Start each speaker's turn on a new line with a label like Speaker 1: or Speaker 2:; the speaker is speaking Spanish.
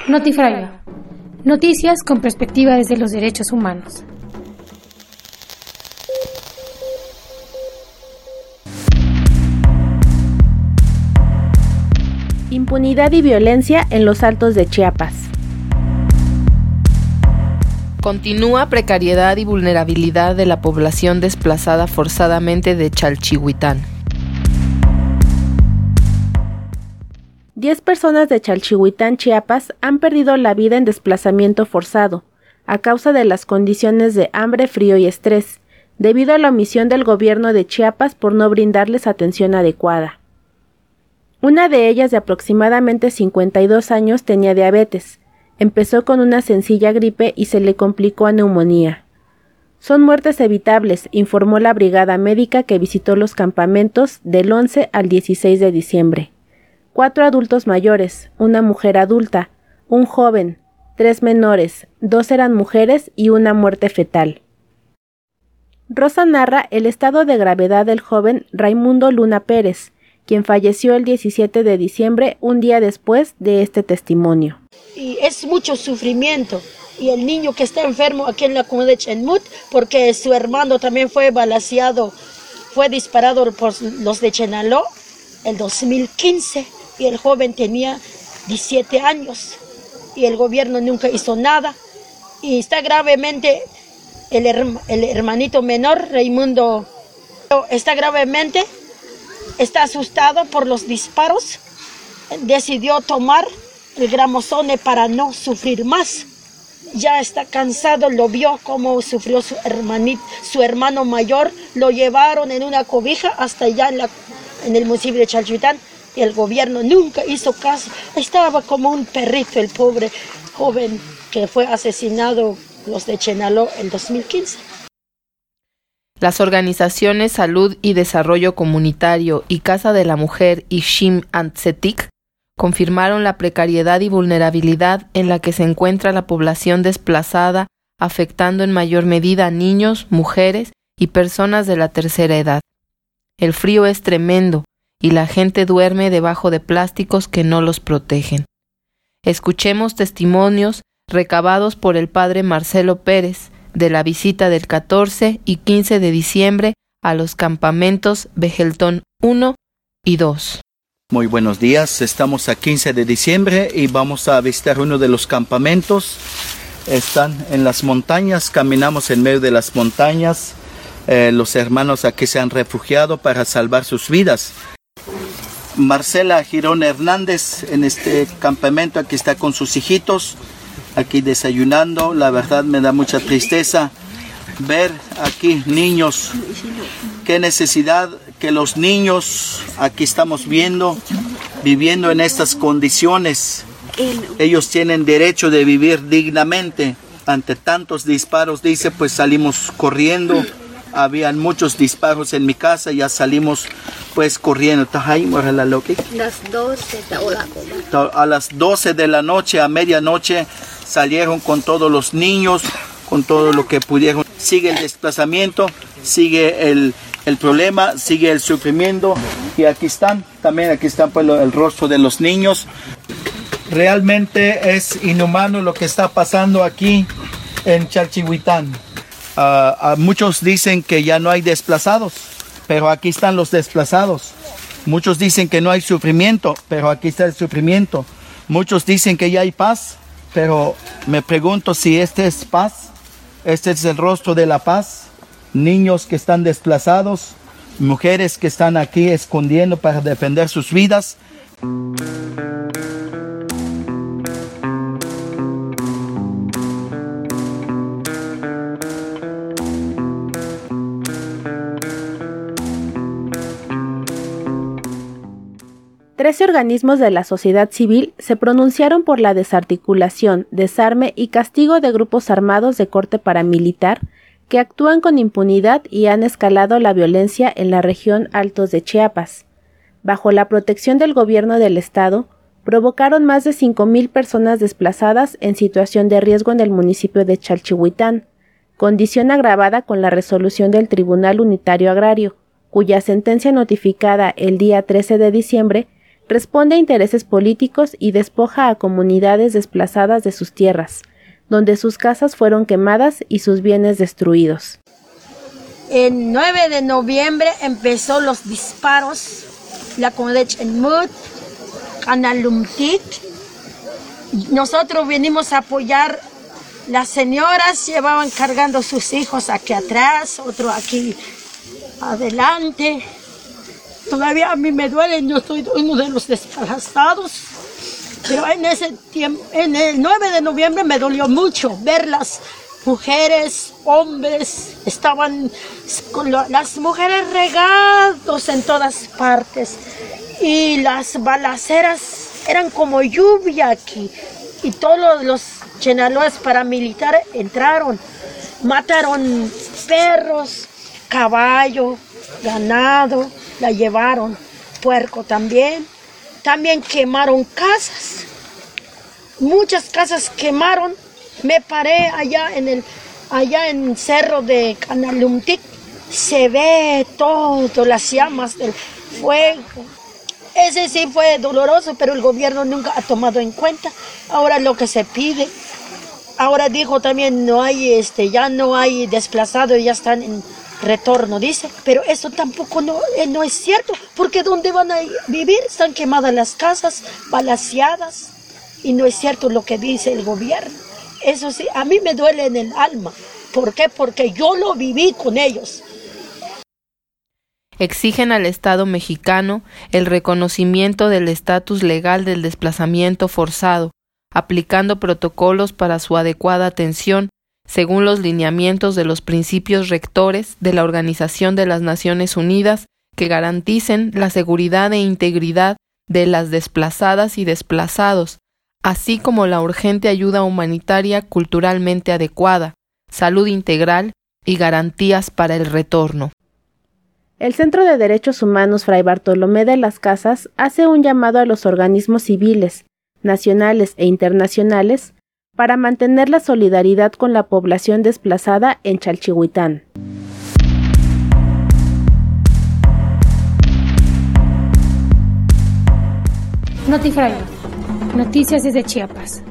Speaker 1: Notifragua. Noticias con perspectiva desde los derechos humanos.
Speaker 2: Impunidad y violencia en los Altos de Chiapas.
Speaker 3: Continúa precariedad y vulnerabilidad de la población desplazada forzadamente de Chalchihuitán.
Speaker 2: 10 personas de Chalchihuitán, Chiapas, han perdido la vida en desplazamiento forzado, a causa de las condiciones de hambre, frío y estrés, debido a la omisión del gobierno de Chiapas por no brindarles atención adecuada. Una de ellas, de aproximadamente 52 años, tenía diabetes. Empezó con una sencilla gripe y se le complicó a neumonía. Son muertes evitables, informó la brigada médica que visitó los campamentos del 11 al 16 de diciembre. 4 adultos mayores, una mujer adulta, un joven, 3 menores, 2 eran mujeres y una muerte fetal. Rosa narra el estado de gravedad del joven Raimundo Luna Pérez, quien falleció el 17 de diciembre, un día después de este testimonio.
Speaker 4: Y es mucho sufrimiento. Y el niño que está enfermo aquí en la comunidad de Chenmut, porque su hermano también fue balaceado, fue disparado por los de Chenaló el 2015. Y el joven tenía 17 años y el gobierno nunca hizo nada. Y está gravemente, el hermanito menor, Raimundo, está gravemente, está asustado por los disparos. Decidió tomar el Gramosone para no sufrir más. Ya está cansado, lo vio cómo sufrió su hermano mayor. Lo llevaron en una cobija hasta allá en el municipio de Chalchihuitán. Y el gobierno nunca hizo caso. Estaba como un perrito el pobre joven que fue asesinado los de Chenaló en 2015.
Speaker 3: Las organizaciones Salud y Desarrollo Comunitario y Casa de la Mujer y Shim Antzetik confirmaron la precariedad y vulnerabilidad en la que se encuentra la población desplazada, afectando en mayor medida a niños, mujeres y personas de la tercera edad. El frío es tremendo y la gente duerme debajo de plásticos que no los protegen. Escuchemos testimonios recabados por el padre Marcelo Pérez de la visita del 14 y 15 de diciembre a los campamentos Vejeltón 1 y 2.
Speaker 5: Muy buenos días, estamos a 15 de diciembre y vamos a visitar uno de los campamentos. Están en las montañas, caminamos en medio de las montañas. Los hermanos aquí se han refugiado para salvar sus vidas. Marcela Girón Hernández en este campamento, aquí está con sus hijitos, aquí desayunando. La verdad me da mucha tristeza ver aquí niños. Qué necesidad que los niños, aquí estamos viviendo en estas condiciones. Ellos tienen derecho de vivir dignamente. Ante tantos disparos, dice, pues salimos corriendo. Habían muchos disparos en mi casa, ya salimos pues corriendo. A las 12 de la noche, a medianoche, salieron con todos los niños, con todo lo que pudieron. Sigue el desplazamiento, sigue el problema, sigue el sufrimiento. Y aquí están, también aquí están pues, el rostro de los niños. Realmente es inhumano lo que está pasando aquí en Chalchihuitán. Muchos dicen que ya no hay desplazados, pero aquí están los desplazados. Muchos dicen que no hay sufrimiento, pero aquí está el sufrimiento. Muchos dicen que ya hay paz, pero me pregunto si este es paz. Este es el rostro de la paz. Niños que están desplazados, mujeres que están aquí escondiendo para defender sus vidas.
Speaker 2: Trece organismos de la sociedad civil se pronunciaron por la desarticulación, desarme y castigo de grupos armados de corte paramilitar que actúan con impunidad y han escalado la violencia en la región Altos de Chiapas. Bajo la protección del gobierno del estado, provocaron más de 5,000 personas desplazadas en situación de riesgo en el municipio de Chalchihuitán, condición agravada con la resolución del Tribunal Unitario Agrario, cuya sentencia notificada el día 13 de diciembre responde a intereses políticos y despoja a comunidades desplazadas de sus tierras, donde sus casas fueron quemadas y sus bienes destruidos.
Speaker 4: El 9 de noviembre empezó los disparos, la comunidad de Chenmut, Canalumtic. Nosotros venimos a apoyar. Las señoras llevaban cargando sus hijos aquí atrás, otro aquí adelante. Todavía a mí me duele, yo soy uno de los desplazados. Pero en ese tiempo, en el 9 de noviembre me dolió mucho ver las mujeres, hombres, estaban con las mujeres regados en todas partes. Y las balaceras eran como lluvia aquí. Y todos los chenaloas paramilitares entraron, mataron perros, caballo, ganado, la llevaron, puerco también. También quemaron casas, muchas casas quemaron. Me paré allá en el cerro de Canalumtic, se ve todo, las llamas del fuego. Ese sí fue doloroso, pero el gobierno nunca ha tomado en cuenta. Ahora lo que se pide, ahora dijo también no hay ya no hay desplazados, ya están en retorno, dice, pero eso tampoco no es cierto, porque ¿dónde van a vivir? Están quemadas las casas, balaceadas, y no es cierto lo que dice el gobierno. Eso sí, a mí me duele en el alma. ¿Por qué? Porque yo lo viví con ellos.
Speaker 3: Exigen al Estado mexicano el reconocimiento del estatus legal del desplazamiento forzado, aplicando protocolos para su adecuada atención, según los lineamientos de los principios rectores de la Organización de las Naciones Unidas, que garanticen la seguridad e integridad de las desplazadas y desplazados, así como la urgente ayuda humanitaria culturalmente adecuada, salud integral y garantías para el retorno.
Speaker 2: El Centro de Derechos Humanos Fray Bartolomé de las Casas hace un llamado a los organismos civiles, nacionales e internacionales para mantener la solidaridad con la población desplazada en Chalchihuitán.
Speaker 1: Notify, noticias desde Chiapas.